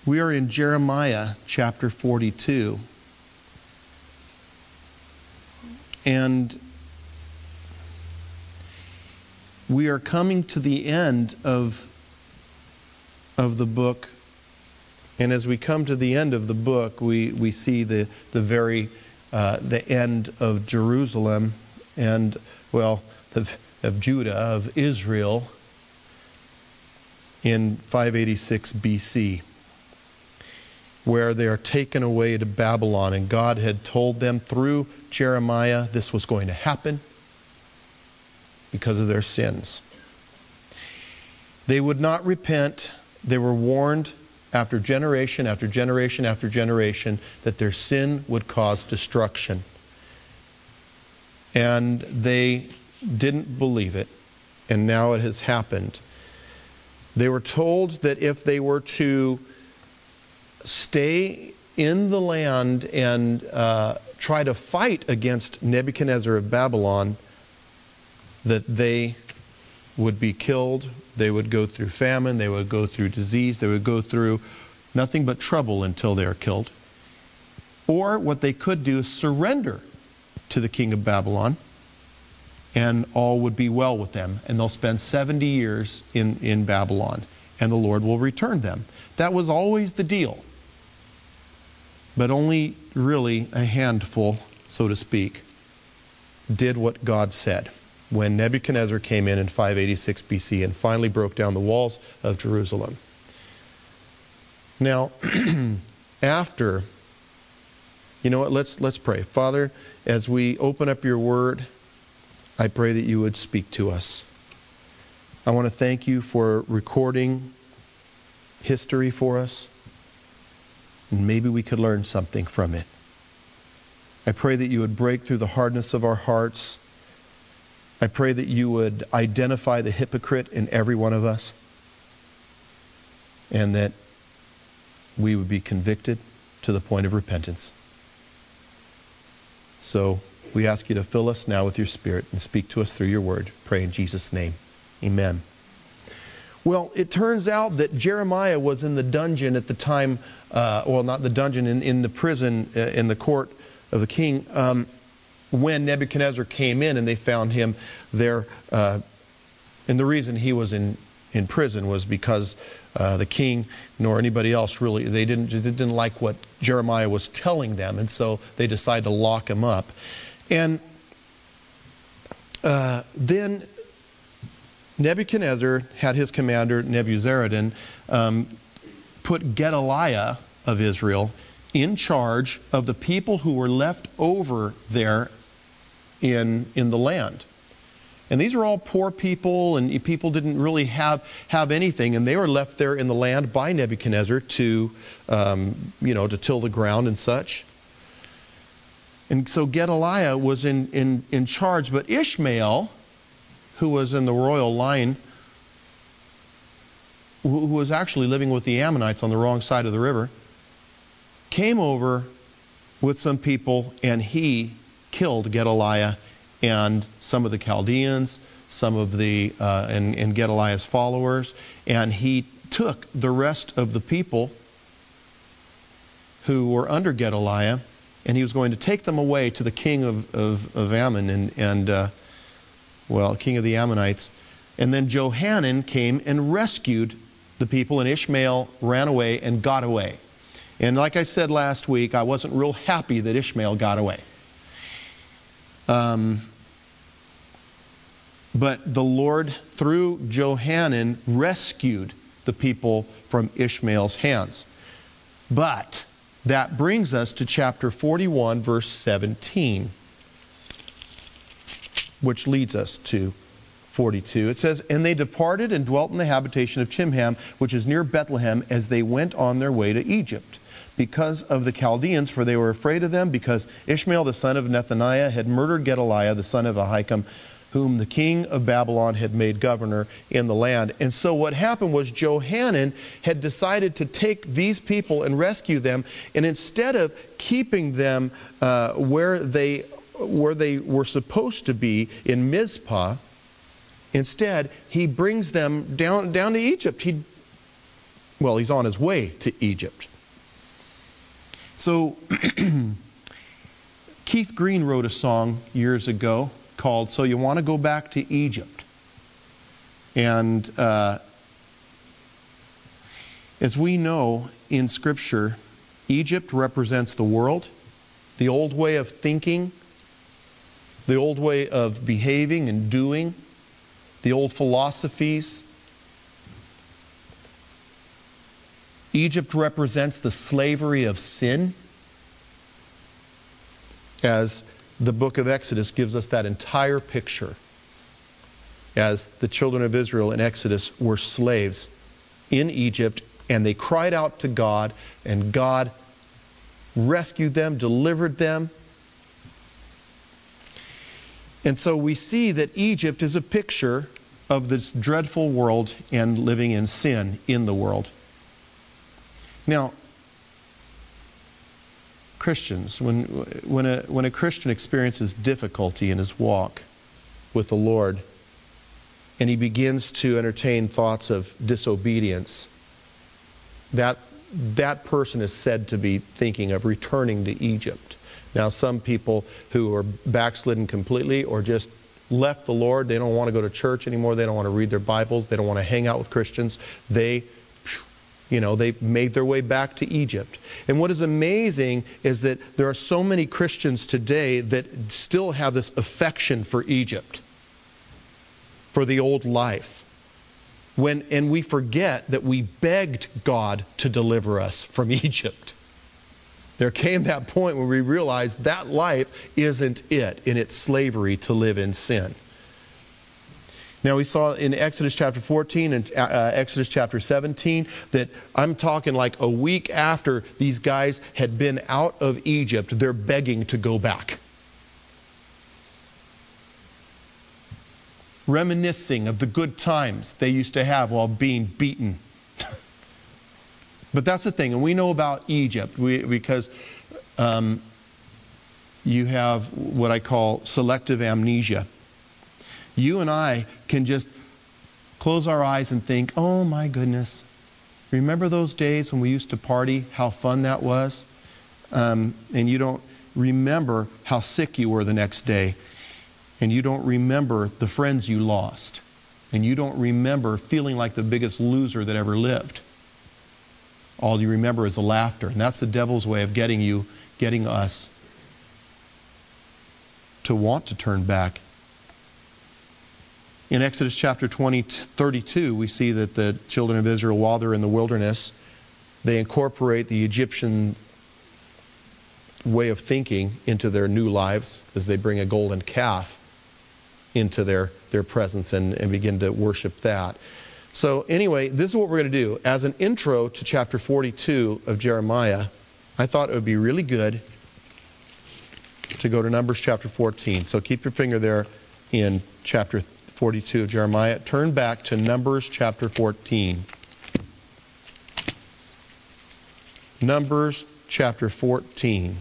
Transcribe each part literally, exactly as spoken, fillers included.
We are in Jeremiah chapter forty-two. And we are coming to the end of, of the book. And as we come to the end of the book, we, we see the, the very uh, the end of Jerusalem and, well, the, of Judah, of Israel in five eighty-six B C, where they are taken away to Babylon. And God had told them through Jeremiah this was going to happen because of their sins. They would not repent. They were warned after generation after generation after generation that their sin would cause destruction. And they didn't believe it. And now it has happened. They were told that if they were to stay in the land and uh, try to fight against Nebuchadnezzar of Babylon, that they would be killed, they would go through famine, they would go through disease, they would go through nothing but trouble until they are killed. Or what they could do is surrender to the king of Babylon, and all would be well with them, and they'll spend seventy years in, in Babylon, and the Lord will return them. That was always the deal. But only really a handful, so to speak, did what God said when Nebuchadnezzar came in in five eighty-six B C and finally broke down the walls of Jerusalem. Now, after, you know what, let's, let's pray. Father, as we open up your word, I pray that you would speak to us. I want to thank you for recording history for us. And maybe we could learn something from it. I pray that you would break through the hardness of our hearts. I pray that you would identify the hypocrite in every one of us, and that we would be convicted to the point of repentance. So we ask you to fill us now with your Spirit and speak to us through your word. Pray in Jesus' name. Amen. Well, it turns out that Jeremiah was in the dungeon at the time, uh, well, not the dungeon, in, in the prison, uh, in the court of the king, um, when Nebuchadnezzar came in and they found him there. Uh, and the reason he was in, in prison was because uh, the king nor anybody else really, they didn't, they didn't like what Jeremiah was telling them, and so they decided to lock him up. And uh, then Nebuchadnezzar had his commander, Nebuzaradan, um, put Gedaliah of Israel in charge of the people who were left over there in, in the land. And these are all poor people, and people didn't really have, have anything, and they were left there in the land by Nebuchadnezzar to, um, you know, to till the ground and such. And so Gedaliah was in, in, in charge, but Ishmael, who was in the royal line, who was actually living with the Ammonites on the wrong side of the river, came over with some people, and he killed Gedaliah and some of the Chaldeans, some of the, uh, and, and Gedaliah's followers, and he took the rest of the people who were under Gedaliah, and he was going to take them away to the king of, of, of Ammon, and, and uh, well, king of the Ammonites. And then Johanan came and rescued the people, and Ishmael ran away and got away. And like I said last week, I wasn't real happy that Ishmael got away. Um, but the Lord, through Johanan, rescued the people from Ishmael's hands. But that brings us to chapter forty-one, verse seventeen, which leads us to forty-two. It says, "And they departed and dwelt in the habitation of Chimham, which is near Bethlehem, as they went on their way to Egypt, because of the Chaldeans, for they were afraid of them, because Ishmael the son of Nethaniah had murdered Gedaliah the son of Ahikam, whom the king of Babylon had made governor in the land." And so what happened was Johanan had decided to take these people and rescue them, and instead of keeping them uh, where they where they were supposed to be in Mizpah, instead he brings them down down to Egypt. He Well, he's on his way to Egypt. So Keith Green wrote a song years ago called "So You Want to Go Back to Egypt." And uh, as we know in Scripture, Egypt represents the world, the old way of thinking, the old way of behaving and doing, the old philosophies. Egypt represents the slavery of sin, as the book of Exodus gives us that entire picture, as the children of Israel in Exodus were slaves in Egypt, and they cried out to God, and God rescued them, delivered them. And so we see that Egypt is a picture of this dreadful world and living in sin in the world. Now, Christians, when, when, a, when a Christian experiences difficulty in his walk with the Lord, and he begins to entertain thoughts of disobedience, that, that person is said to be thinking of returning to Egypt. Now, some people who are backslidden completely or just left the Lord, they don't want to go to church anymore, they don't want to read their Bibles, they don't want to hang out with Christians, they You know, they made their way back to Egypt. And what is amazing is that there are so many Christians today that still have this affection for Egypt, for the old life. When, and we forget that we begged God to deliver us from Egypt. There came that point when we realized that life isn't it in its slavery to live in sin. Now, we saw in Exodus chapter fourteen and uh, Exodus chapter seventeen that I'm talking like a week after these guys had been out of Egypt, they're begging to go back. Reminiscing of the good times they used to have while being beaten. But that's the thing, and we know about Egypt we, because um, you have what I call selective amnesia. You and I can just close our eyes and think, oh my goodness, remember those days when we used to party, how fun that was? Um, and you don't remember how sick you were the next day. And you don't remember the friends you lost. And you don't remember feeling like the biggest loser that ever lived. All you remember is the laughter. And that's the devil's way of getting you, getting us to want to turn back. In Exodus chapter twenty, thirty-two, we see that the children of Israel, while they're in the wilderness, they incorporate the Egyptian way of thinking into their new lives as they bring a golden calf into their, their presence and, and begin to worship that. So anyway, this is what we're going to do. As an intro to chapter forty-two of Jeremiah, I thought it would be really good to go to Numbers chapter fourteen. So keep your finger there in chapter forty-two of Jeremiah. Turn back to Numbers chapter fourteen. Numbers chapter fourteen.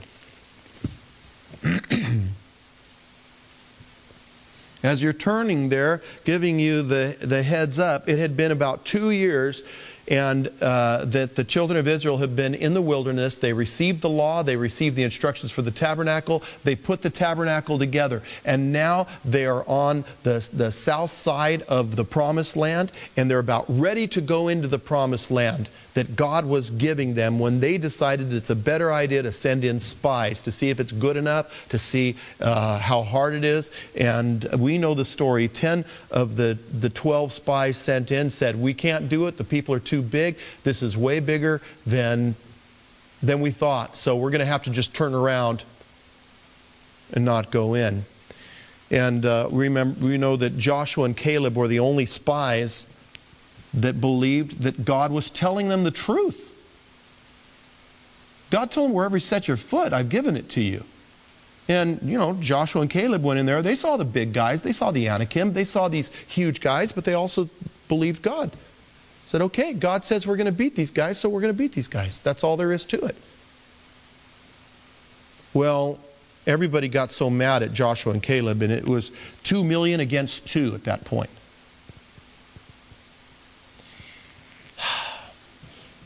As you're turning there, giving you the, the heads up, it had been about two years and uh, that the children of Israel have been in the wilderness. They received the law. They received the instructions for the tabernacle. They put the tabernacle together. And now they are on the, the south side of the promised land, and they're about ready to go into the promised land that God was giving them when they decided it's a better idea to send in spies to see if it's good enough, to see uh, how hard it is. And we know the story. Ten of the, the twelve spies sent in said, we can't do it. The people are too big. This is way bigger than, than we thought. So we're going to have to just turn around and not go in. And uh, we, remember, we know that Joshua and Caleb were the only spies that believed that God was telling them the truth. God told them, wherever you set your foot, I've given it to you. And, you know, Joshua and Caleb went in there. They saw the big guys. They saw the Anakim. They saw these huge guys, but they also believed God. Said, okay, God says we're going to beat these guys, so we're going to beat these guys. That's all there is to it. Well, everybody got so mad at Joshua and Caleb, and it was two million against two at that point.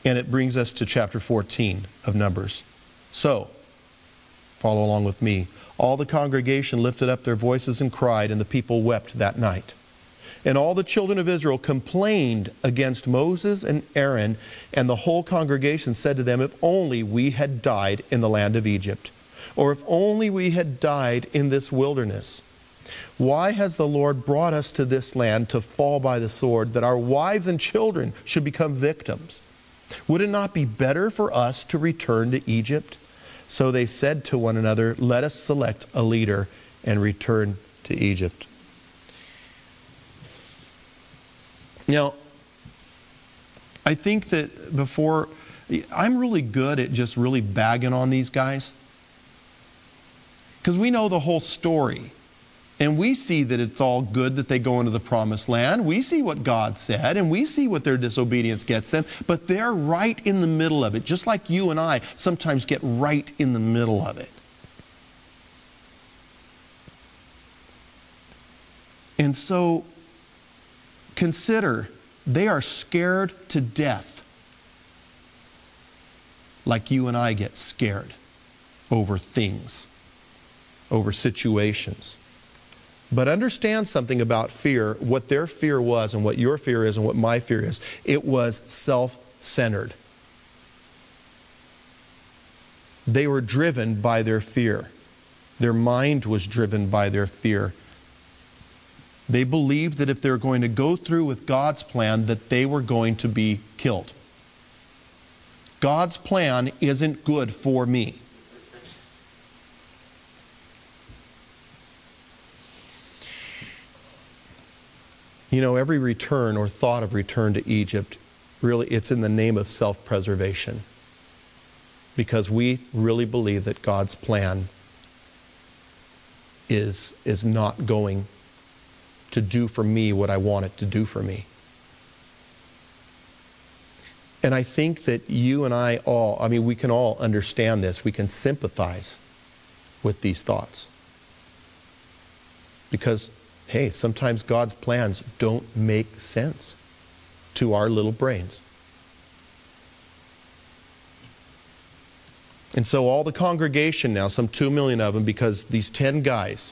And it brings us to chapter fourteen of Numbers. So, follow along with me. All the congregation lifted up their voices and cried, and the people wept that night. And all the children of Israel complained against Moses and Aaron, and the whole congregation said to them, if only we had died in the land of Egypt, or if only we had died in this wilderness. Why has the Lord brought us to this land to fall by the sword, that our wives and children should become victims? Would it not be better for us to return to Egypt? So they said to one another, let us select a leader and return to Egypt. Now, I think that before, I'm really good at just really bagging on these guys. Because we know the whole story. And we see that it's all good that they go into the promised land. We see what God said, and we see what their disobedience gets them. But they're right in the middle of it, just like you and I sometimes get right in the middle of it. And so, consider, they are scared to death like you and I get scared over things, over situations. But understand something about fear, what their fear was and what your fear is and what my fear is. It was self-centered. They were driven by their fear. Their mind was driven by their fear. They believed that if they were going to go through with God's plan, that they were going to be killed. God's plan isn't good for me. You know, every return or thought of return to Egypt, really, it's in the name of self-preservation. Because we really believe that God's plan is, is not going to do for me what I want it to do for me. And I think that you and I all, I mean, we can all understand this. We can sympathize with these thoughts. Because hey, sometimes God's plans don't make sense to our little brains. And so all the congregation now, some two million of them, because these ten guys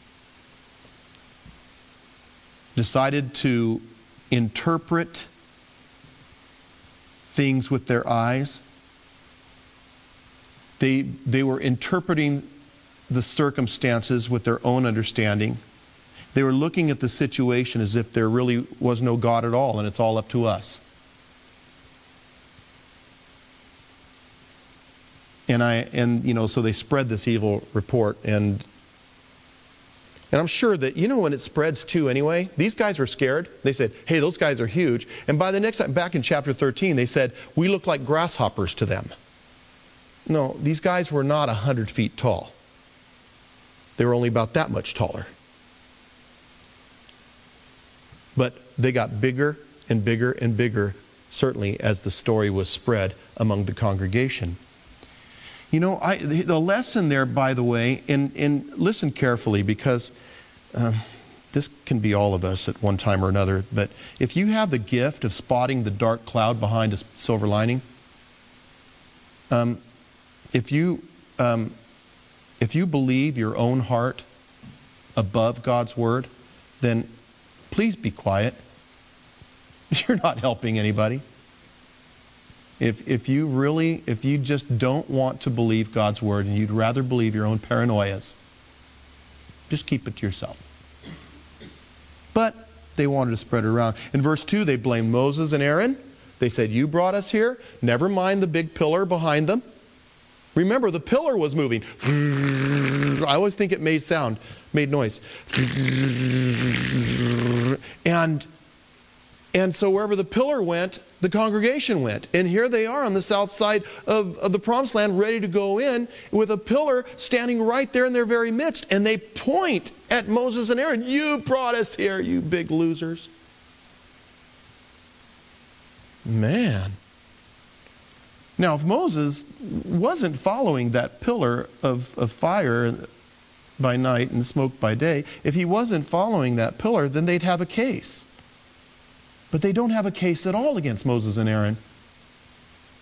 decided to interpret things with their eyes. They, they were interpreting the circumstances with their own understanding. They were looking at the situation as if there really was no God at all, and it's all up to us. And I, and you know, so they spread this evil report, and and I'm sure that, you know, when it spreads too anyway, these guys were scared. They said, hey, those guys are huge. And by the next time, back in chapter thirteen, they said, we look like grasshoppers to them. No, these guys were not a hundred feet tall. They were only about that much taller. But they got bigger and bigger and bigger, certainly as the story was spread among the congregation. You know, I, the, the lesson there, by the way, and, and listen carefully, because uh, this can be all of us at one time or another, but if you have the gift of spotting the dark cloud behind a silver lining, um, if you um, if you believe your own heart above God's word, then please be quiet. You're not helping anybody. If, if you really, if you just don't want to believe God's word and you'd rather believe your own paranoias, just keep it to yourself. But they wanted to spread it around. In verse two, they blamed Moses and Aaron. They said, you brought us here. Never mind the big pillar behind them. Remember, the pillar was moving. I always think it made sound, made noise. And, and so wherever the pillar went, the congregation went. And here they are on the south side of, of the promised land, ready to go in, with a pillar standing right there in their very midst. And they point at Moses and Aaron. You brought us here, you big losers. Man. Now, if Moses wasn't following that pillar of, of fire by night and smoke by day, if he wasn't following that pillar, then they'd have a case. But they don't have a case at all against Moses and Aaron.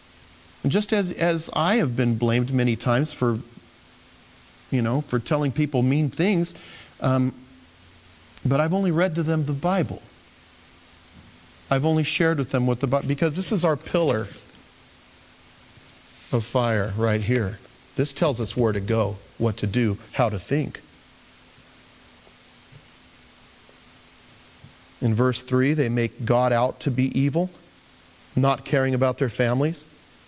And just as, as I have been blamed many times for, you know, for telling people mean things, um, but I've only read to them the Bible. I've only shared with them what the Bible, because this is our pillar of fire right here. This tells us where to go, what to do, how to think. In verse three, they make God out to be evil, not caring about their families.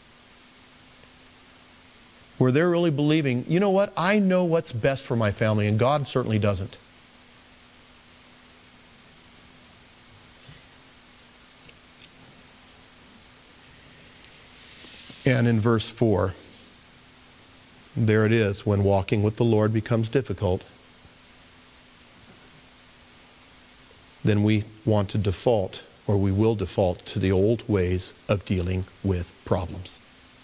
Where they're really believing, you know what, I know what's best for my family, and God certainly doesn't. And in verse four, there it is, when walking with the Lord becomes difficult, then we want to default, or we will default to the old ways of dealing with problems.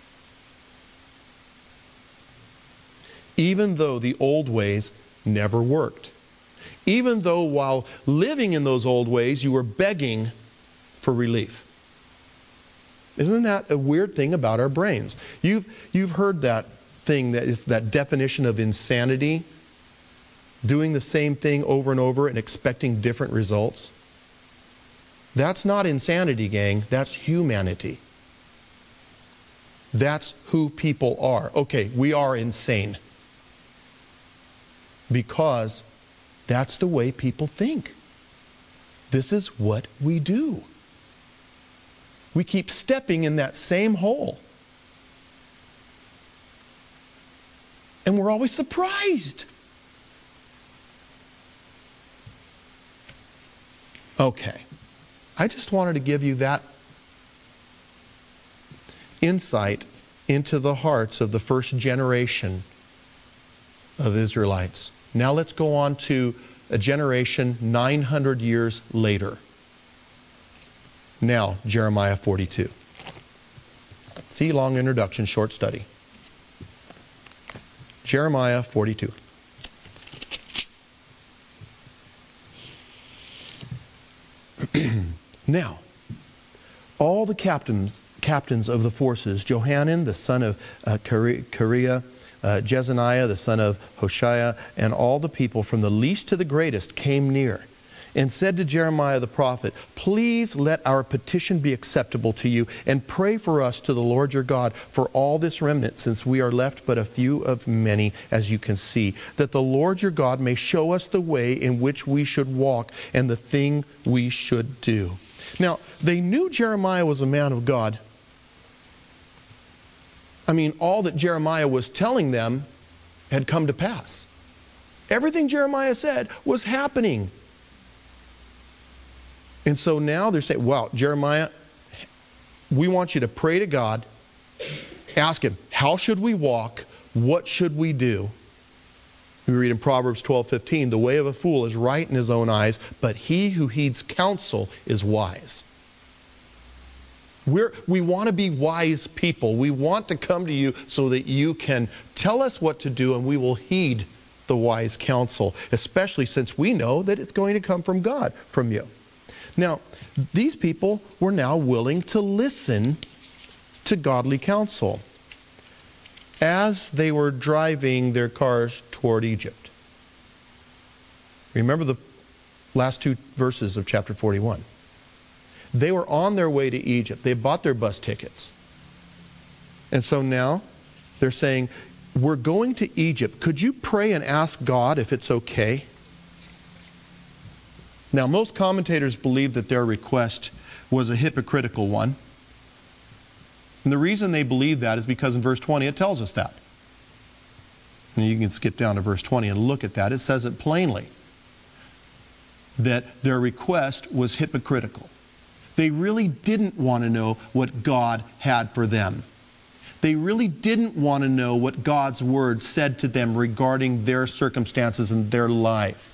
Even though the old ways never worked. Even though while living in those old ways, you were begging for relief. Isn't that a weird thing about our brains? You've, you've heard that thing, that is that definition of insanity, doing the same thing over and over and expecting different results. That's not insanity, gang. That's humanity. That's who people are. Okay, we are insane. Because that's the way people think. This is what we do. We keep stepping in that same hole. And we're always surprised. Okay. I just wanted to give you that insight into the hearts of the first generation of Israelites. Now let's go on to a generation nine hundred years later. Now, Jeremiah forty-two. See, long introduction, short study. Jeremiah forty-two. Now, all the captains captains of the forces, Johanan, the son of uh, Kareah, uh, Jezaniah, the son of Hoshea, and all the people from the least to the greatest came near and said to Jeremiah the prophet, please let our petition be acceptable to you, and pray for us to the Lord your God for all this remnant, since we are left but a few of many, as you can see, that the Lord your God may show us the way in which we should walk and the thing we should do. Now, they knew Jeremiah was a man of God. I mean, all that Jeremiah was telling them had come to pass. Everything Jeremiah said was happening. And so now they're saying, wow, Jeremiah, we want you to pray to God, ask him, how should we walk? What should we do? We read in Proverbs twelve fifteen, the way of a fool is right in his own eyes, but he who heeds counsel is wise. We're, we want to be wise people. We want to come to you so that you can tell us what to do, and we will heed the wise counsel, especially since we know that it's going to come from God, from you. Now, these people were now willing to listen to godly counsel as they were driving their cars toward Egypt. Remember the last two verses of chapter forty-one. They were on their way to Egypt. They bought their bus tickets. And so now they're saying, we're going to Egypt. Could you pray and ask God if it's okay? Now, most commentators believe that their request was a hypocritical one. And the reason they believe that is because in verse twenty it tells us that. And you can skip down to verse twenty and look at that. It says it plainly, that their request was hypocritical. They really didn't want to know what God had for them. They really didn't want to know what God's word said to them regarding their circumstances and their life.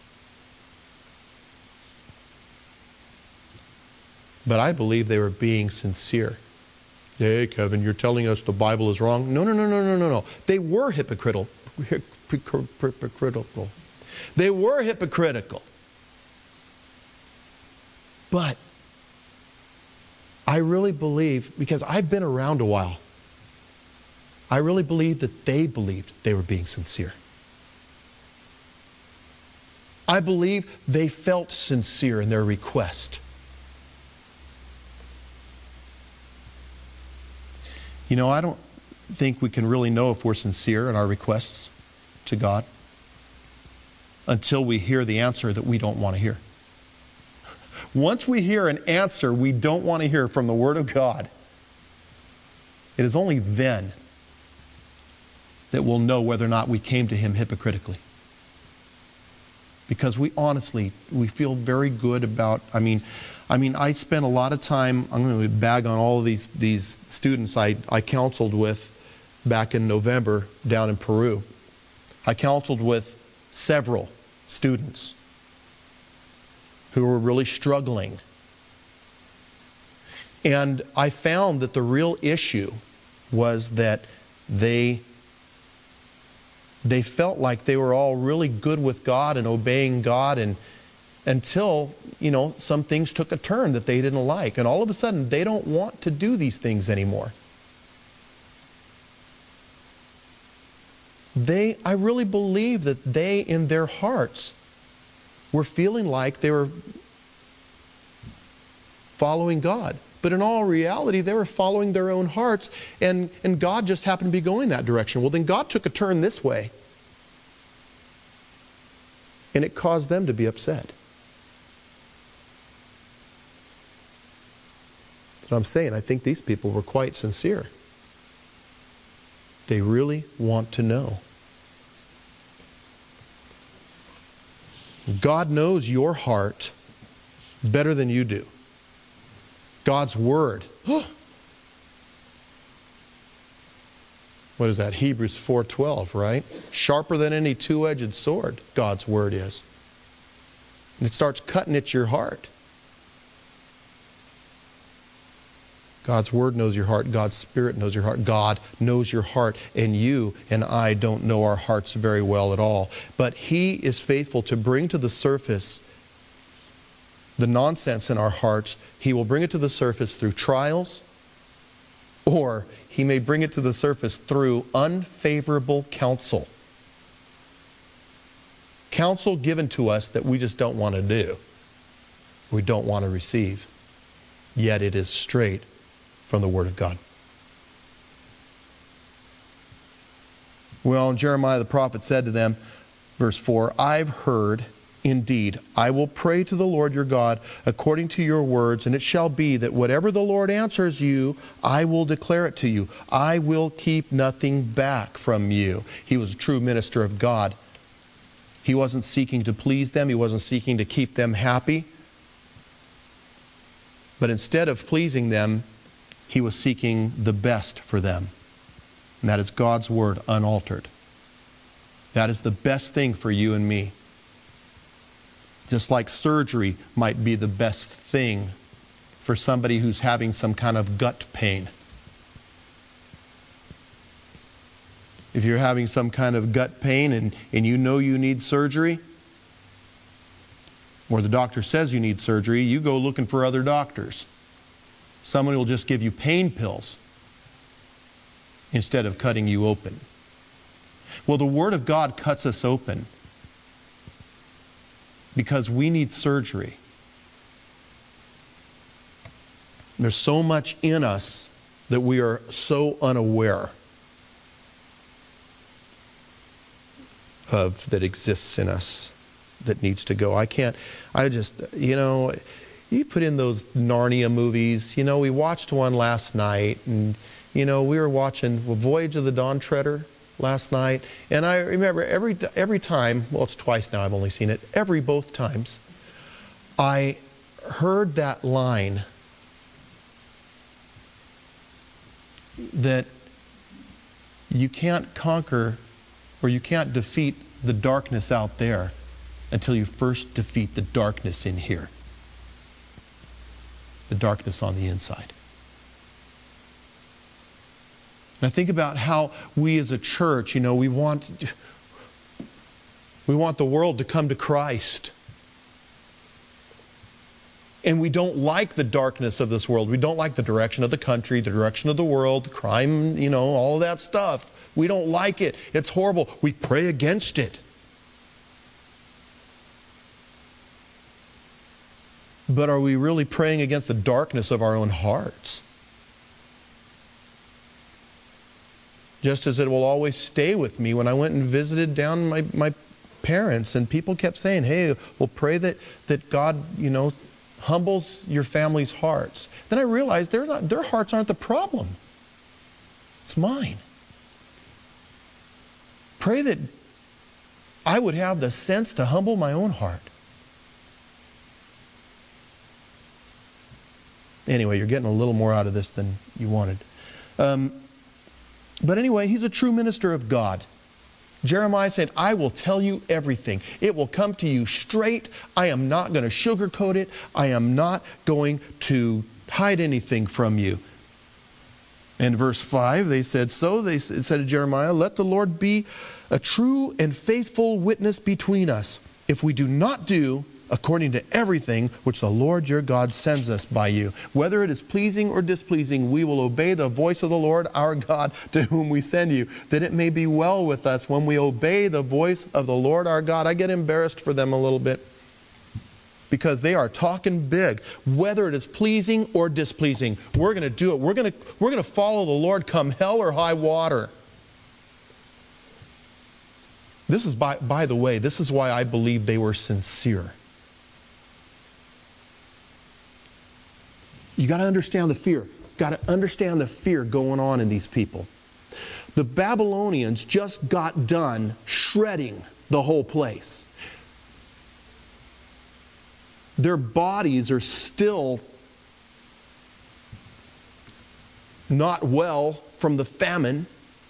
But I believe they were being sincere. Hey, Kevin, you're telling us the Bible is wrong? No, no, no, no, no, no, no. They were hypocritical. Hypocritical. They were hypocritical. But I really believe, because I've been around a while, I really believe that they believed they were being sincere. I believe they felt sincere in their request. You know, I don't think we can really know if we're sincere in our requests to God until we hear the answer that we don't want to hear. Once we hear an answer we don't want to hear from the Word of God, it is only then that we'll know whether or not we came to Him hypocritically. Because we honestly, we feel very good about, I mean, I mean, I spent a lot of time, I'm going to bag on all of these, these students I, I counseled with back in November down in Peru. I counseled with several students who were really struggling. And I found that the real issue was that they they felt like they were all really good with God and obeying God, and until, you know, some things took a turn that they didn't like. And all of a sudden, they don't want to do these things anymore. They, I really believe that they, in their hearts, were feeling like they were following God. But in all reality, they were following their own hearts, and, and God just happened to be going that direction. Well, then God took a turn this way, and it caused them to be upset. That's what I'm saying. I think these people were quite sincere. They really want to know. God knows your heart better than you do. God's Word. What is that? Hebrews four twelve, right? Sharper than any two-edged sword, God's Word is. And it starts cutting at your heart. God's Word knows your heart. God's Spirit knows your heart. God knows your heart. And you and I don't know our hearts very well at all. But He is faithful to bring to the surface the nonsense in our hearts. He will bring it to the surface through trials, or He may bring it to the surface through unfavorable counsel. Counsel given to us that we just don't want to do. We don't want to receive. Yet it is straight from the Word of God. Well, Jeremiah the prophet said to them, verse four, I've heard, indeed, I will pray to the Lord your God according to your words, and it shall be that whatever the Lord answers you, I will declare it to you. I will keep nothing back from you. He was a true minister of God. He wasn't seeking to please them. He wasn't seeking to keep them happy. But instead of pleasing them, he was seeking the best for them. And that is God's Word unaltered. That is the best thing for you and me. Just like surgery might be the best thing for somebody who's having some kind of gut pain. If you're having some kind of gut pain and, and you know you need surgery, or the doctor says you need surgery, you go looking for other doctors. Someone will just give you pain pills instead of cutting you open. Well, the Word of God cuts us open because we need surgery. There's so much in us that we are so unaware of, that exists in us, that needs to go. I can't, I just, you know, you put in those Narnia movies. You know, we watched one last night, and, you know, we were watching Voyage of the Dawn Treader last night, and I remember every every time, well, it's twice now I've only seen it, every both times, I heard that line that you can't conquer or you can't defeat the darkness out there until you first defeat the darkness in here. The darkness on the inside. And I think about how we as a church, you know, we want we want the world to come to Christ. And we don't like the darkness of this world. We don't like the direction of the country, the direction of the world, crime, you know, all of that stuff. We don't like it. It's horrible. We pray against it. But are we really praying against the darkness of our own hearts? Just as it will always stay with me when I went and visited down my, my parents, and people kept saying, hey, well, pray that, that God, you know, humbles your family's hearts. Then I realized they're not, their hearts aren't the problem. It's mine. Pray that I would have the sense to humble my own heart. Anyway, you're getting a little more out of this than you wanted. Um, but anyway, he's a true minister of God. Jeremiah said, I will tell you everything. It will come to you straight. I am not going to sugarcoat it. I am not going to hide anything from you. In verse five, they said, so they said to Jeremiah, let the Lord be a true and faithful witness between us, if we do not do according to everything which the Lord your God sends us by you. Whether it is pleasing or displeasing, we will obey the voice of the Lord our God to whom we send you, that it may be well with us when we obey the voice of the Lord our God. I get embarrassed for them a little bit because they are talking big. Whether it is pleasing or displeasing, we're going to do it. We're going to, we're going to follow the Lord come hell or high water. This is, by, by the way, this is why I believe they were sincere. You got to understand the fear. Got to understand the fear going on in these people. The Babylonians just got done shredding the whole place. Their bodies are still not well from the famine.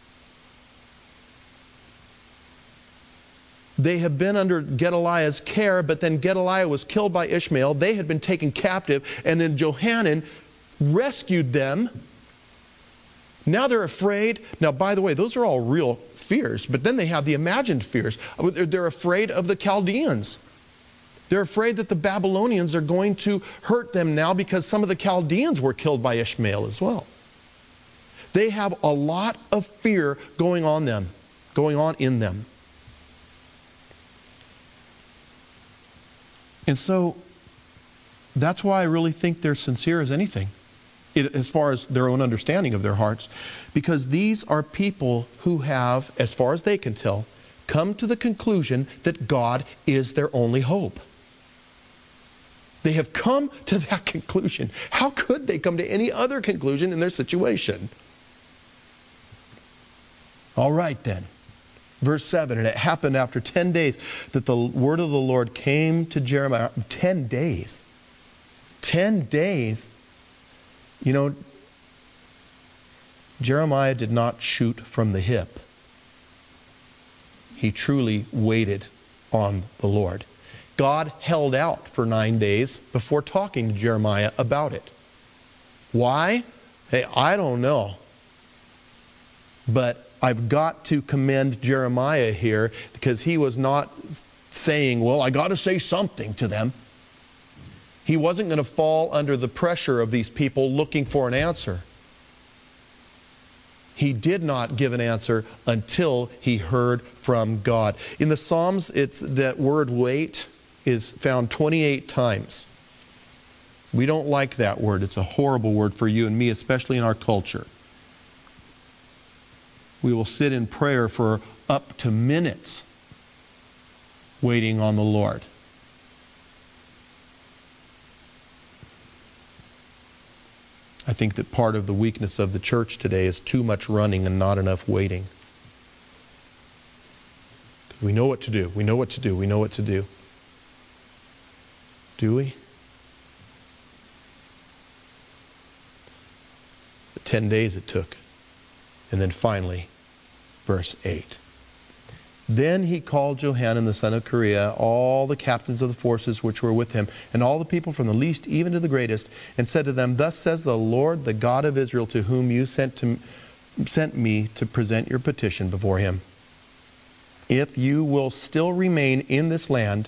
They have been under Gedaliah's care, but then Gedaliah was killed by Ishmael. They had been taken captive, and then Johanan rescued them. Now they're afraid. Now, by the way, those are all real fears, but then they have the imagined fears. They're afraid of the Chaldeans. They're afraid that the Babylonians are going to hurt them now because some of the Chaldeans were killed by Ishmael as well. They have a lot of fear going on them, going on in them. And so that's why I really think they're sincere as anything, it, as far as their own understanding of their hearts. Because these are people who have, as far as they can tell, come to the conclusion that God is their only hope. They have come to that conclusion. How could they come to any other conclusion in their situation? All right then. Verse seven, and it happened after ten days that the word of the Lord came to Jeremiah. Ten days. Ten days. You know, Jeremiah did not shoot from the hip. He truly waited on the Lord. God held out for nine days before talking to Jeremiah about it. Why? Hey, I don't know. But I've got to commend Jeremiah here because he was not saying, well, I got to say something to them. He wasn't going to fall under the pressure of these people looking for an answer. He did not give an answer until he heard from God. In the Psalms, it's that word wait is found twenty-eight times. We don't like that word. It's a horrible word for you and me, especially in our culture. We will sit in prayer for up to minutes waiting on the Lord. I think that part of the weakness of the church today is too much running and not enough waiting. We know what to do. We know what to do. We know what to do. Do we? But ten days it took. And then finally, verse eight. Then he called Johanan the son of Kareah, all the captains of the forces which were with him, and all the people from the least even to the greatest, and said to them, Thus says the Lord, the God of Israel, to whom you sent, to, sent me to present your petition before him. If you will still remain in this land,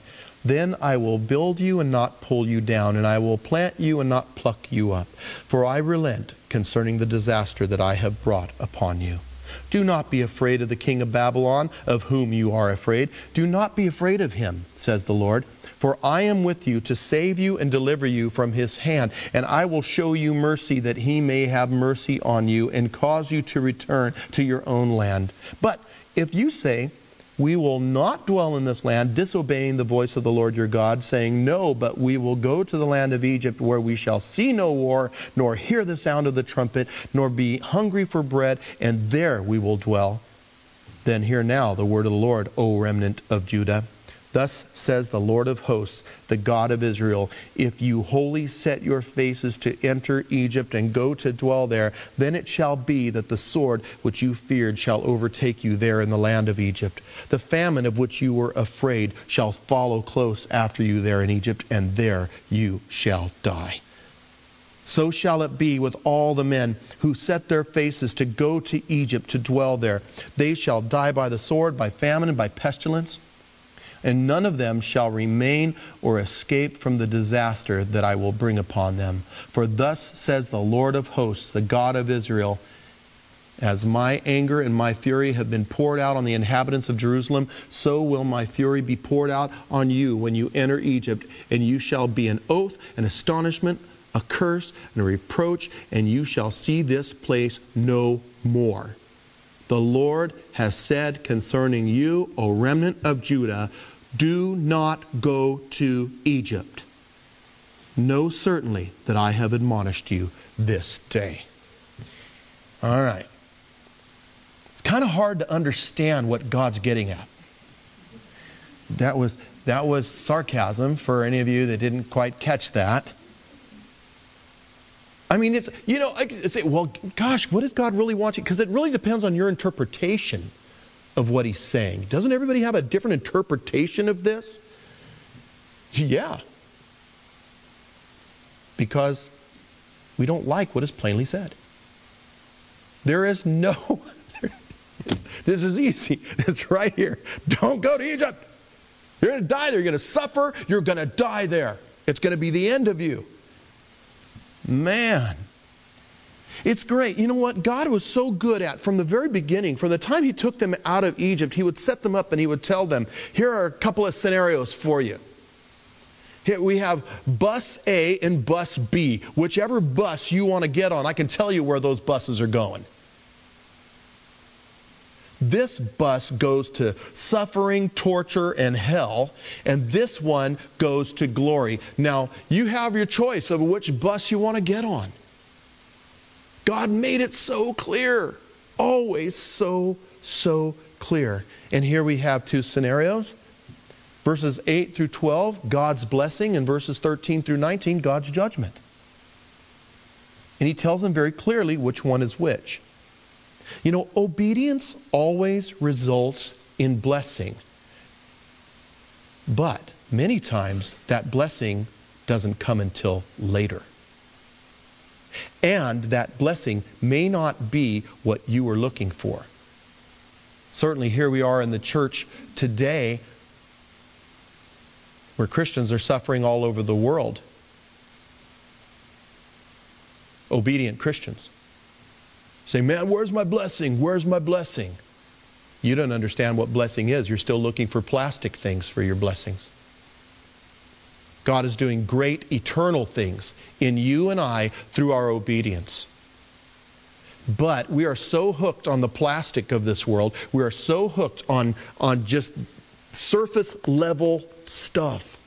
Then I will build you and not pull you down, and I will plant you and not pluck you up. For I relent concerning the disaster that I have brought upon you. Do not be afraid of the king of Babylon, of whom you are afraid. Do not be afraid of him, says the Lord. For I am with you to save you and deliver you from his hand. And I will show you mercy, that he may have mercy on you and cause you to return to your own land. But if you say, we will not dwell in this land, disobeying the voice of the Lord your God, saying, no, but we will go to the land of Egypt, where we shall see no war, nor hear the sound of the trumpet, nor be hungry for bread, and there we will dwell. Then hear now the word of the Lord, O remnant of Judah. Thus says the Lord of hosts, the God of Israel, if you wholly set your faces to enter Egypt and go to dwell there, then it shall be that the sword which you feared shall overtake you there in the land of Egypt. The famine of which you were afraid shall follow close after you there in Egypt, and there you shall die. So shall it be with all the men who set their faces to go to Egypt to dwell there. They shall die by the sword, by famine, and by pestilence. And none of them shall remain or escape from the disaster that I will bring upon them. For thus says the Lord of hosts, the God of Israel, as my anger and my fury have been poured out on the inhabitants of Jerusalem, so will my fury be poured out on you when you enter Egypt, and you shall be an oath, an astonishment, a curse, and a reproach, and you shall see this place no more. The Lord has said concerning you, O remnant of Judah, do not go to Egypt. Know certainly that I have admonished you this day. All right. It's kind of hard to understand what God's getting at. That was, that was sarcasm for any of you that didn't quite catch that. I mean, it's, you know, I say, well, gosh, what does God really want you? Because it really depends on your interpretation of what he's saying. Doesn't everybody have a different interpretation of this? Yeah. Because we don't like what is plainly said. There is no, this, this is easy. It's right here. Don't go to Egypt. You're going to die there. You're going to suffer. You're going to die there. It's going to be the end of you. Man. It's great. You know what? God was so good at, from the very beginning, from the time he took them out of Egypt, he would set them up and he would tell them, here are a couple of scenarios for you. Here we have bus A and bus B. Whichever bus you want to get on, I can tell you where those buses are going. This bus goes to suffering, torture, and hell, and this one goes to glory. Now, you have your choice of which bus you want to get on. God made it so clear. Always so, so clear. And here we have two scenarios. Verses eight through twelve, God's blessing, and verses thirteen through nineteen, God's judgment. And he tells them very clearly which one is which. You know, obedience always results in blessing. But many times that blessing doesn't come until later. And that blessing may not be what you were looking for. Certainly here we are in the church today, where Christians are suffering all over the world. Obedient Christians. Say, man, where's my blessing? Where's my blessing? You don't understand what blessing is. You're still looking for plastic things for your blessings. God is doing great eternal things in you and I through our obedience. But we are so hooked on the plastic of this world. We are so hooked on, on just surface level stuff.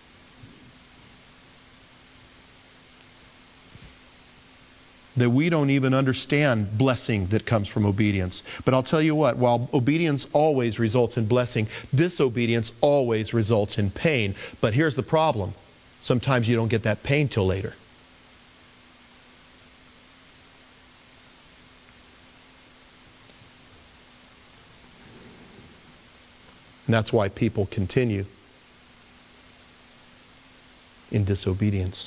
That we don't even understand blessing that comes from obedience. But I'll tell you what, while obedience always results in blessing, disobedience always results in pain. But here's the problem. Sometimes you don't get that pain till later. And that's why people continue in disobedience.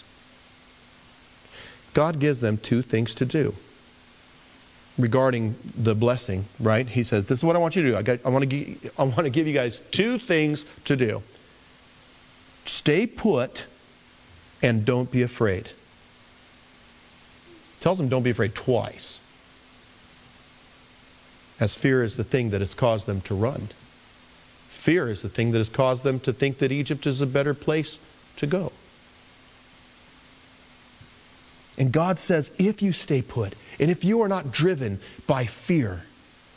God gives them two things to do regarding the blessing, right? He says, this is what I want you to do. I, got, I, want to give, I want to give you guys two things to do. Stay put and don't be afraid. Tells them don't be afraid twice, as fear is the thing that has caused them to run. Fear is the thing that has caused them to think that Egypt is a better place to go. And God says, if you stay put, and if you are not driven by fear,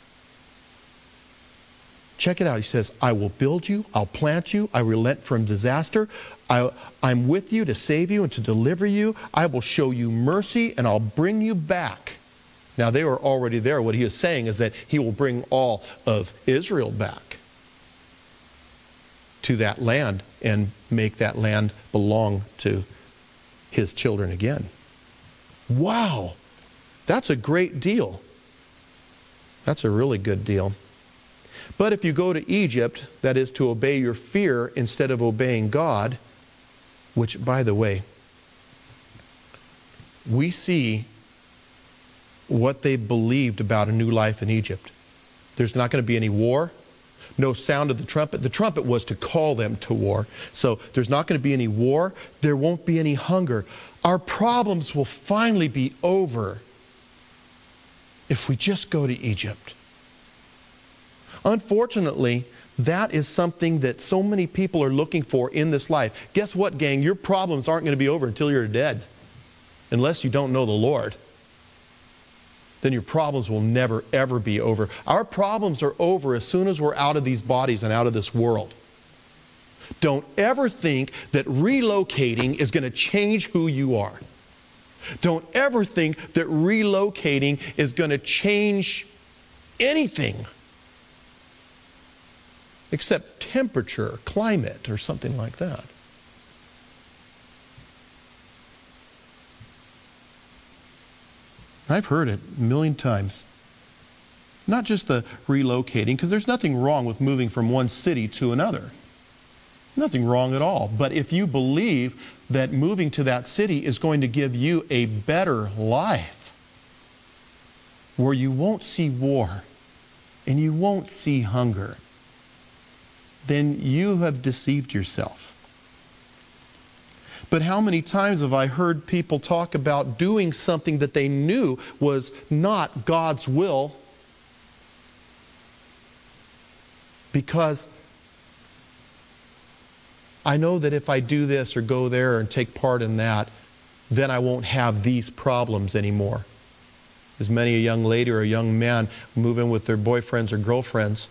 check it out. He says, I will build you, I'll plant you, I relent from disaster, I, I'm with you to save you and to deliver you, I will show you mercy and I'll bring you back. Now they were already there. What he is saying is that he will bring all of Israel back to that land and make that land belong to his children again. Wow, that's a great deal. That's a really good deal. But if you go to Egypt, that is to obey your fear instead of obeying God, which, by the way, we see what they believed about a new life in Egypt. There's not going to be any war, no sound of the trumpet. The trumpet was to call them to war. So there's not going to be any war. There won't be any hunger. Our problems will finally be over if we just go to Egypt. Unfortunately, that is something that so many people are looking for in this life. Guess what, gang? Your problems aren't going to be over until you're dead. Unless you don't know the Lord. Then your problems will never, ever be over. Our problems are over as soon as we're out of these bodies and out of this world. Don't ever think that relocating is going to change who you are. Don't ever think that relocating is going to change anything except temperature, climate, or something like that. I've heard it a million times. Not just the relocating, because there's nothing wrong with moving from one city to another. Nothing wrong at all. But if you believe that moving to that city is going to give you a better life, where you won't see war and you won't see hunger, then you have deceived yourself. But how many times have I heard people talk about doing something that they knew was not God's will because I know that if I do this or go there and take part in that, then I won't have these problems anymore. As many a young lady or a young man move in with their boyfriends or girlfriends,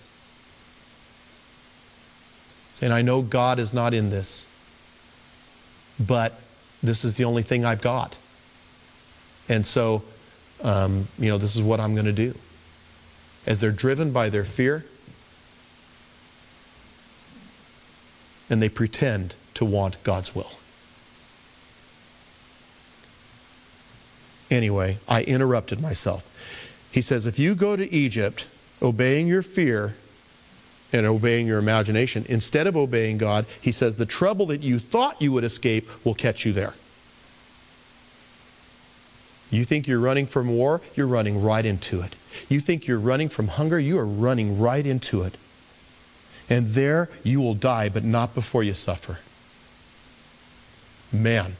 saying, I know God is not in this, but this is the only thing I've got. And so, um, you know, this is what I'm going to do. As they're driven by their fear, and they pretend to want God's will. Anyway, I interrupted myself. He says, if you go to Egypt, obeying your fear, and obeying your imagination, instead of obeying God, he says the trouble that you thought you would escape will catch you there. You think you're running from war? You're running right into it. You think you're running from hunger? You are running right into it. And there you will die, but not before you suffer. Man,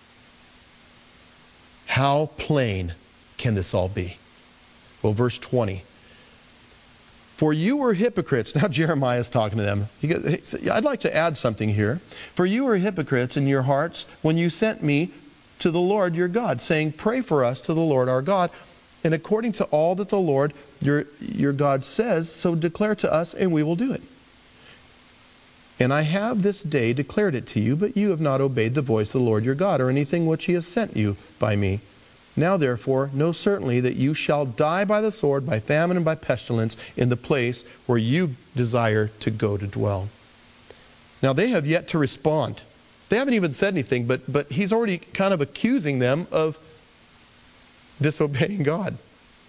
how plain can this all be? Well, verse twenty. For you were hypocrites. Now Jeremiah is talking to them. He goes, I'd like to add something here. For you were hypocrites in your hearts when you sent me to the Lord your God, saying, pray for us to the Lord our God. And according to all that the Lord your, your God says, so declare to us, and we will do it. And I have this day declared it to you, but you have not obeyed the voice of the Lord your God, or anything which he has sent you by me. Now therefore, know certainly that you shall die by the sword, by famine, and by pestilence in the place where you desire to go to dwell. Now they have yet to respond. They haven't even said anything, but, but he's already kind of accusing them of disobeying God.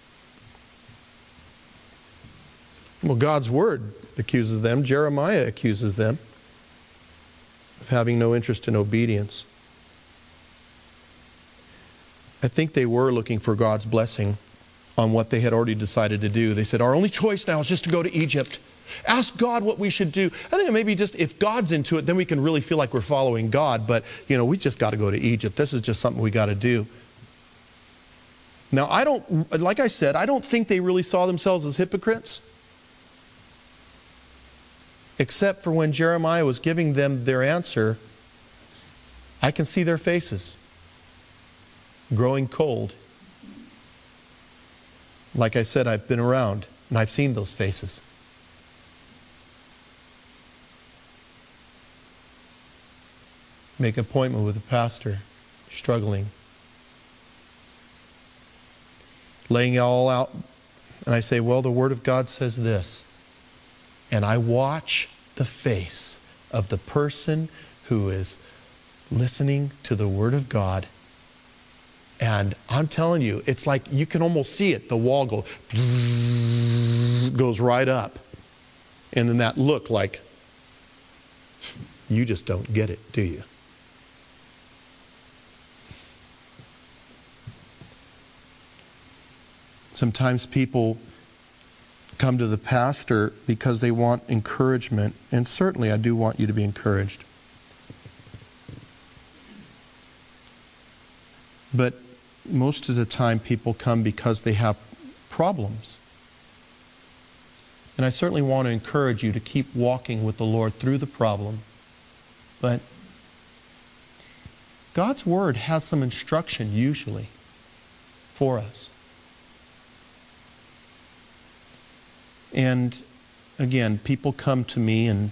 Well, God's word accuses them. Jeremiah accuses them of having no interest in obedience. I think they were looking for God's blessing on what they had already decided to do. They said, our only choice now is just to go to Egypt. Ask God what we should do. I think maybe just if God's into it, then we can really feel like we're following God. But, you know, we just got to go to Egypt. This is just something we got to do. Now, I don't, like I said, I don't think they really saw themselves as hypocrites. Except for when Jeremiah was giving them their answer, I can see their faces growing cold. Like I said, I've been around and I've seen those faces. Make an appointment with a pastor, struggling. Laying it all out, and I say, well, the Word of God says this. And I watch the face of the person who is listening to the Word of God. And I'm telling you, it's like you can almost see it. The wall go, goes right up. And then that look like, you just don't get it, do you? Sometimes people come to the pastor because they want encouragement, and certainly I do want you to be encouraged. But most of the time people come because they have problems. And I certainly want to encourage you to keep walking with the Lord through the problem. But God's Word has some instruction usually for us. And again, people come to me and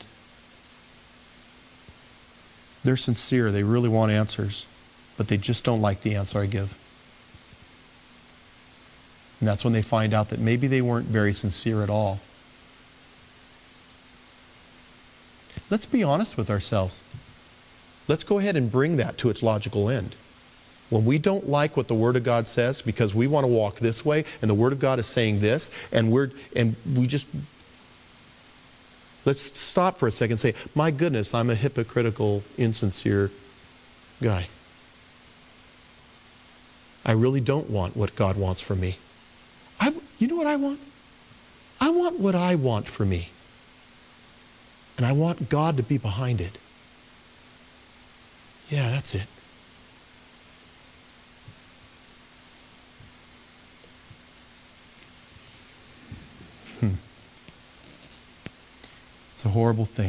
they're sincere. They really want answers, but they just don't like the answer I give. And that's when they find out that maybe they weren't very sincere at all. Let's be honest with ourselves. Let's go ahead and bring that to its logical end. When we don't like what the Word of God says because we want to walk this way and the Word of God is saying this, and we're and we just let's stop for a second and say, my goodness, I'm a hypocritical, insincere guy. I really don't want what God wants for me. I, you know what I want? I want what I want for me. And I want God to be behind it. Yeah, that's it. Hmm. It's a horrible thing.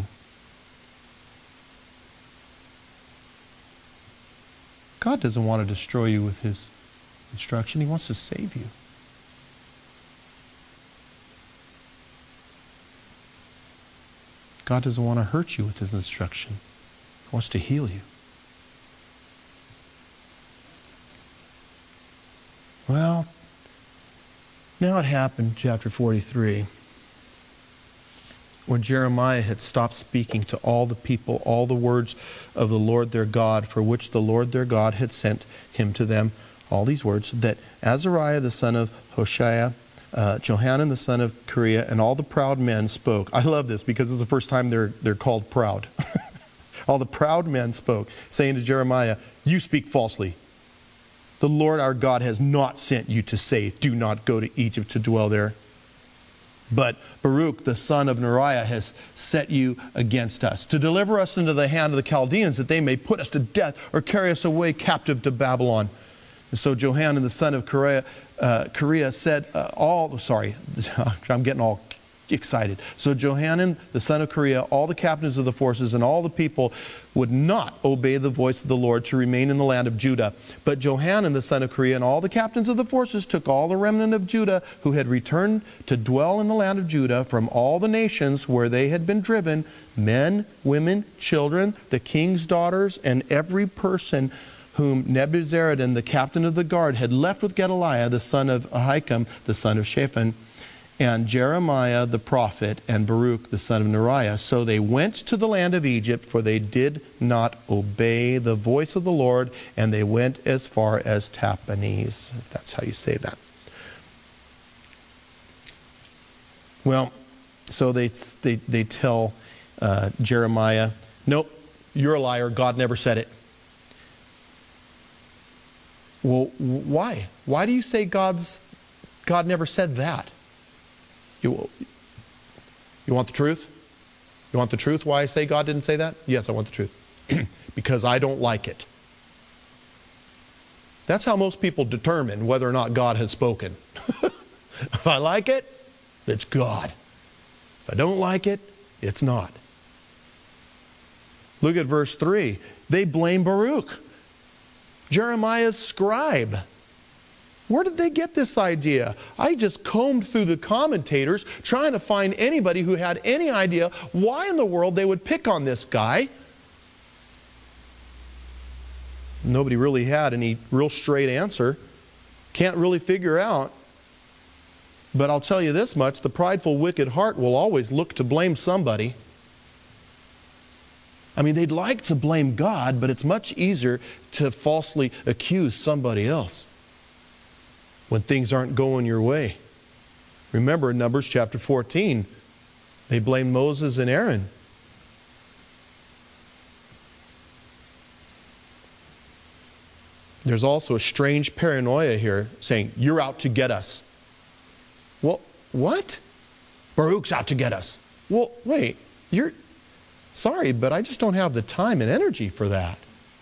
God doesn't want to destroy you with His instruction. He wants to save you. God doesn't want to hurt you with His instruction. He wants to heal you. Well, now it happened, chapter forty-three, when Jeremiah had stopped speaking to all the people, all the words of the Lord their God, for which the Lord their God had sent him to them, all these words, that Azariah the son of Hoshea, uh, Johanan the son of Kareah, and all the proud men spoke. I love this because it's the first time they're, they're called proud. All the proud men spoke, saying to Jeremiah, you speak falsely. The Lord our God has not sent you to say, do not go to Egypt to dwell there. But Baruch, the son of Neriah, has set you against us, to deliver us into the hand of the Chaldeans, that they may put us to death or carry us away captive to Babylon. And so Johanan, the son of Kareah, uh, Kareah said, uh, all, sorry, I'm getting all excited. So Johanan, the son of Kareah, all the captains of the forces and all the people would not obey the voice of the Lord to remain in the land of Judah. But Johanan, the son of Kareah, and all the captains of the forces took all the remnant of Judah who had returned to dwell in the land of Judah from all the nations where they had been driven, men, women, children, the king's daughters, and every person whom Nebuzaradan, the captain of the guard, had left with Gedaliah, the son of Ahikam, the son of Shaphan, and Jeremiah the prophet, and Baruch the son of Neriah. So they went to the land of Egypt, for they did not obey the voice of the Lord, and they went as far as Tahpanhes. If that's how you say that. Well, so they they, they tell uh, Jeremiah, nope, you're a liar. God never said it. Well, why? Why do you say God's God never said that? You, You want the truth? You want the truth why I say God didn't say that? Yes, I want the truth. Because I don't like it. That's how most people determine whether or not God has spoken. If I like it, it's God. If I don't like it, it's not. Look at verse three. They blame Baruch, Jeremiah's scribe. Where did they get this idea? I just combed through the commentators trying to find anybody who had any idea why in the world they would pick on this guy. Nobody really had any real straight answer. Can't really figure out. But I'll tell you this much, the prideful, wicked heart will always look to blame somebody. I mean, they'd like to blame God, but it's much easier to falsely accuse somebody else when things aren't going your way. Remember in Numbers chapter fourteen, they blamed Moses and Aaron. There's also a strange paranoia here saying, you're out to get us. Well, what? Baruch's out to get us. Well, wait, you're, sorry, but I just don't have the time and energy for that.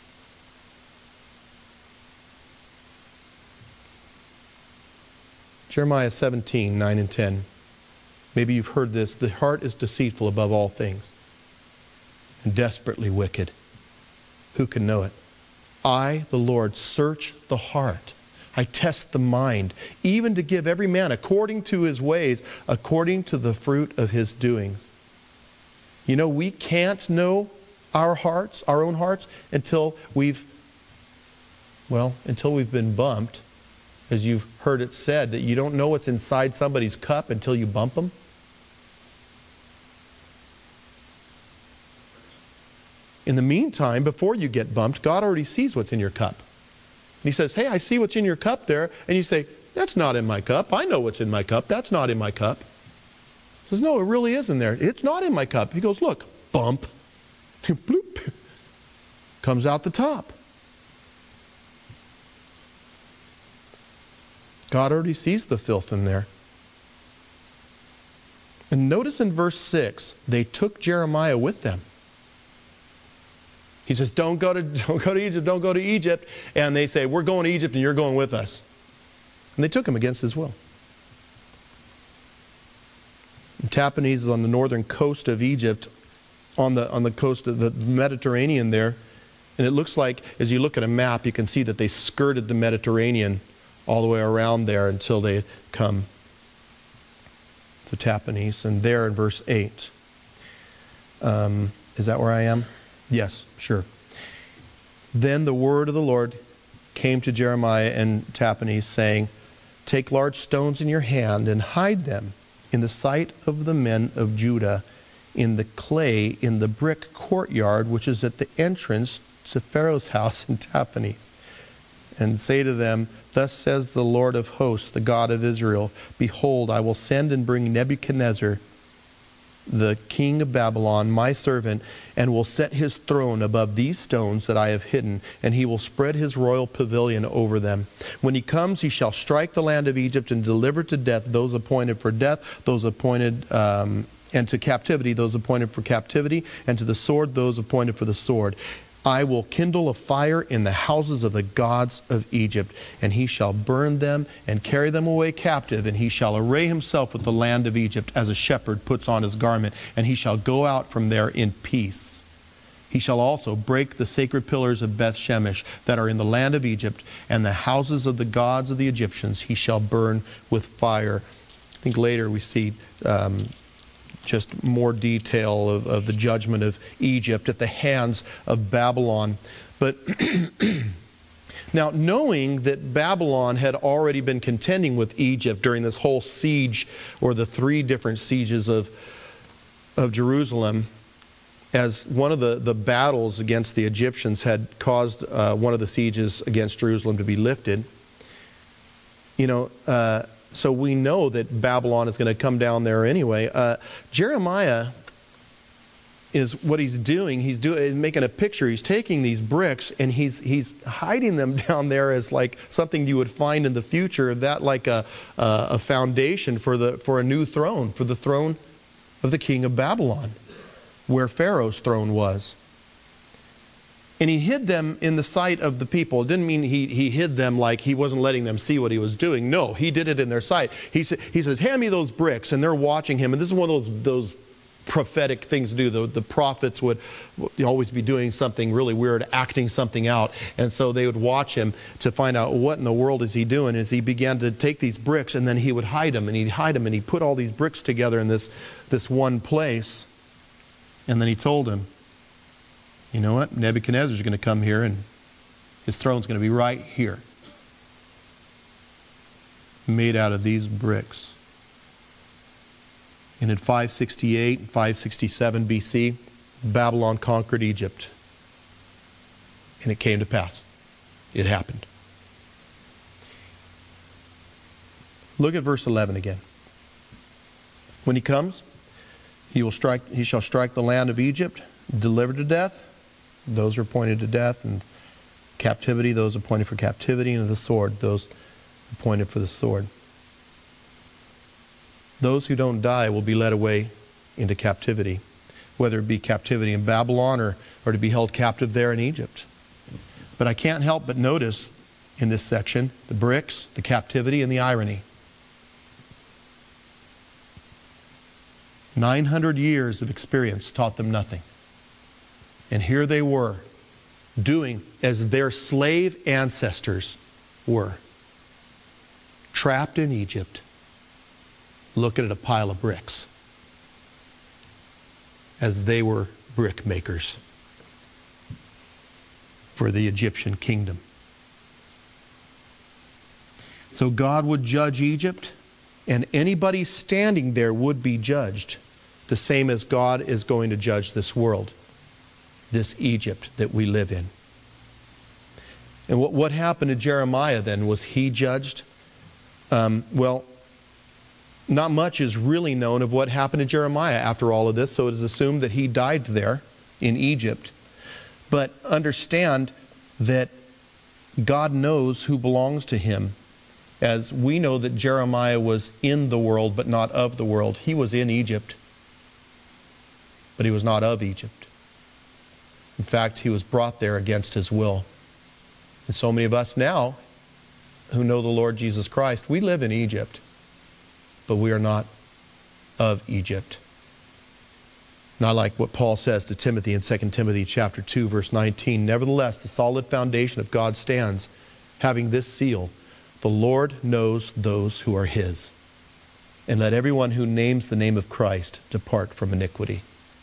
Jeremiah seventeen, nine and ten. Maybe you've heard this. The heart is deceitful above all things and desperately wicked. Who can know it? I, the Lord, search the heart. I test the mind, even to give every man according to his ways, according to the fruit of his doings. You know, we can't know our hearts, our own hearts, until we've, well, until we've been bumped. As you've heard it said, that you don't know what's inside somebody's cup until you bump them. In the meantime, before you get bumped, God already sees what's in your cup. And He says, hey, I see what's in your cup there. And you say, that's not in my cup. I know what's in my cup. That's not in my cup. He says, no, it really is in there. It's not in my cup. He goes, look, bump. Bloop. Comes out the top. God already sees the filth in there. And notice in verse six, they took Jeremiah with them. He says, don't go to, don't go to Egypt, don't go to Egypt. And they say, we're going to Egypt and you're going with us. And they took him against his will. And Tahpanhes is on the northern coast of Egypt, on the, on the coast of the Mediterranean there. And it looks like, as you look at a map, you can see that they skirted the Mediterranean all the way around there until they come to Tahpanhes. And there in verse eight. Um, is that where I am? Yes, sure. Then the word of the Lord came to Jeremiah and Tahpanhes, saying, take large stones in your hand and hide them in the sight of the men of Judah in the clay in the brick courtyard which is at the entrance to Pharaoh's house in Tahpanhes. And say to them, thus says the Lord of hosts, the God of Israel, behold, I will send and bring Nebuchadnezzar, the king of Babylon, my servant, and will set his throne above these stones that I have hidden, and he will spread his royal pavilion over them. When he comes, he shall strike the land of Egypt and deliver to death those appointed for death, those appointed, um, and to captivity those appointed for captivity, and to the sword those appointed for the sword. I will kindle a fire in the houses of the gods of Egypt, and he shall burn them and carry them away captive, and he shall array himself with the land of Egypt as a shepherd puts on his garment, and he shall go out from there in peace. He shall also break the sacred pillars of Beth Shemesh that are in the land of Egypt, and the houses of the gods of the Egyptians he shall burn with fire. I think later we see um, just more detail of, of the judgment of Egypt at the hands of Babylon. But now, knowing that Babylon had already been contending with Egypt during this whole siege, or the three different sieges of, of Jerusalem, as one of the, the battles against the Egyptians had caused uh, one of the sieges against Jerusalem to be lifted, you know, uh, so we know that Babylon is going to come down there anyway. Uh, Jeremiah is what he's doing. He's doing making a picture. He's taking these bricks and he's he's hiding them down there as like something you would find in the future. That like a a, a foundation for the for a new throne, for the throne of the king of Babylon, where Pharaoh's throne was. And he hid them in the sight of the people. It didn't mean he, he hid them like he wasn't letting them see what he was doing. No, he did it in their sight. He, sa he says, hand me those bricks. And they're watching him. And this is one of those, those prophetic things to do. The, the prophets would always be doing something really weird, acting something out. And so they would watch him to find out what in the world is he doing. As he began to take these bricks, and then he would hide them, and he'd hide them, and he'd put all these bricks together in this, this one place. And then he told him, you know what? Nebuchadnezzar's going to come here, and his throne's going to be right here, made out of these bricks. And in five sixty-eight, five sixty-seven B C, Babylon conquered Egypt. And it came to pass. It happened. Look at verse eleven again. When he comes, he will strike, he shall strike the land of Egypt, deliver to death. Those are appointed to death, and captivity, those appointed for captivity, and the sword, those appointed for the sword. Those who don't die will be led away into captivity, whether it be captivity in Babylon or, or to be held captive there in Egypt. But I can't help but notice in this section the bricks, the captivity, and the irony. nine hundred years of experience taught them nothing. And here they were, doing as their slave ancestors were. Trapped in Egypt, looking at a pile of bricks, as they were brick makers for the Egyptian kingdom. So God would judge Egypt, and anybody standing there would be judged, the same as God is going to judge this world. This Egypt that we live in. And what, what happened to Jeremiah then? Was he judged? Um, well, not much is really known of what happened to Jeremiah after all of this, so it is assumed that he died there in Egypt. But understand that God knows who belongs to him. As we know that Jeremiah was in the world but not of the world. He was in Egypt, but he was not of Egypt. In fact, he was brought there against his will. And so many of us now who know the Lord Jesus Christ, we live in Egypt, but we are not of Egypt. Not like what Paul says to Timothy in Second Timothy chapter two, verse nineteen. Nevertheless, the solid foundation of God stands, having this seal: the Lord knows those who are his. And let everyone who names the name of Christ depart from iniquity.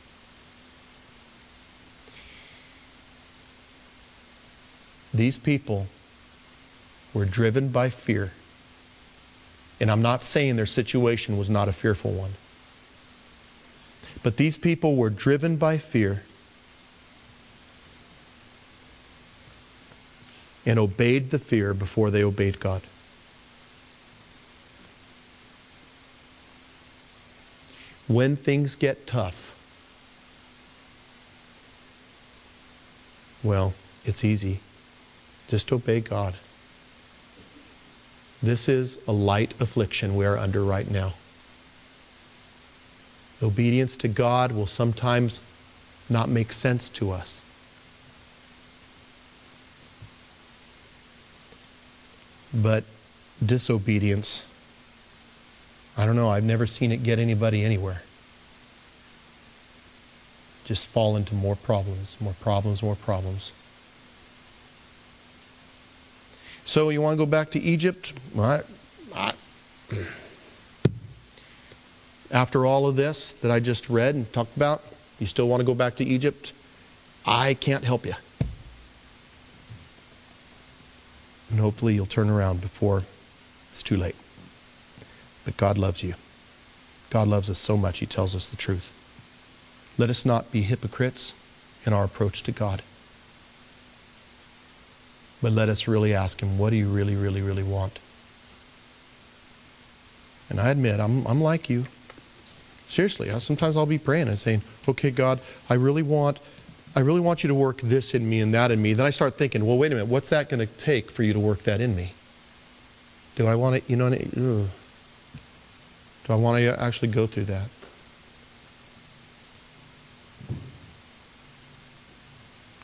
These people were driven by fear. And I'm not saying their situation was not a fearful one. But these people were driven by fear and obeyed the fear before they obeyed God. When things get tough, well, it's easy. Just obey God. This is a light affliction we are under right now. Obedience to God will sometimes not make sense to us. But disobedience, I don't know, I've never seen it get anybody anywhere. Just fall into more problems, more problems, more problems. So you want to go back to Egypt? Well, I, I, after all of this that I just read and talked about, you still want to go back to Egypt? I can't help you. And hopefully you'll turn around before it's too late. But God loves you. God loves us so much, He tells us the truth. Let us not be hypocrites in our approach to God. But let us really ask Him, what do you really, really, really want? And I admit, I'm, I'm like you. Seriously, sometimes I'll be praying and saying, okay, God, I really want, I really want you to work this in me and that in me. Then I start thinking, well, wait a minute, what's that going to take for you to work that in me? Do I want to, you know, ugh. do I want to actually go through that?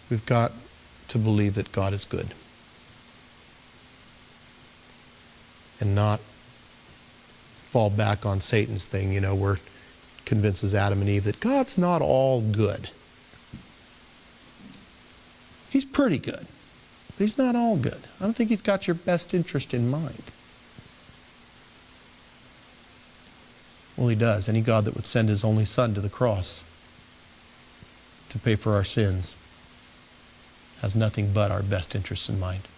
We've got to believe that God is good. And not fall back on Satan's thing, you know, where it convinces Adam and Eve that God's not all good. He's pretty good, but he's not all good. I don't think he's got your best interest in mind. Well, he does. Any God that would send his only son to the cross to pay for our sins has nothing but our best interests in mind.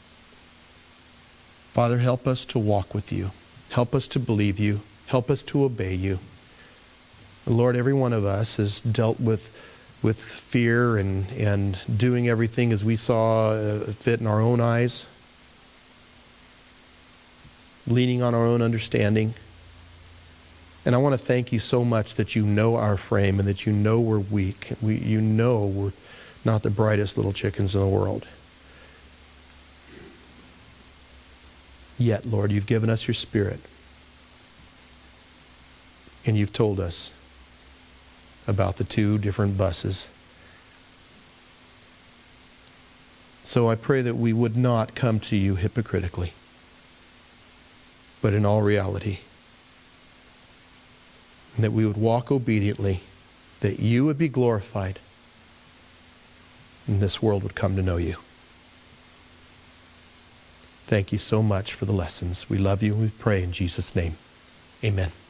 Father, help us to walk with you. Help us to believe you. Help us to obey you. Lord, every one of us has dealt with, with fear and, and doing everything as we saw uh, fit in our own eyes, leaning on our own understanding. And I want to thank you so much that you know our frame and that you know we're weak. We, you know we're not the brightest little chickens in the world. Yet, Lord, you've given us your Spirit. And you've told us about the two different buses. So I pray that we would not come to you hypocritically, but in all reality. And that we would walk obediently, that you would be glorified, and this world would come to know you. Thank you so much for the lessons. We love you and we pray in Jesus' name. Amen.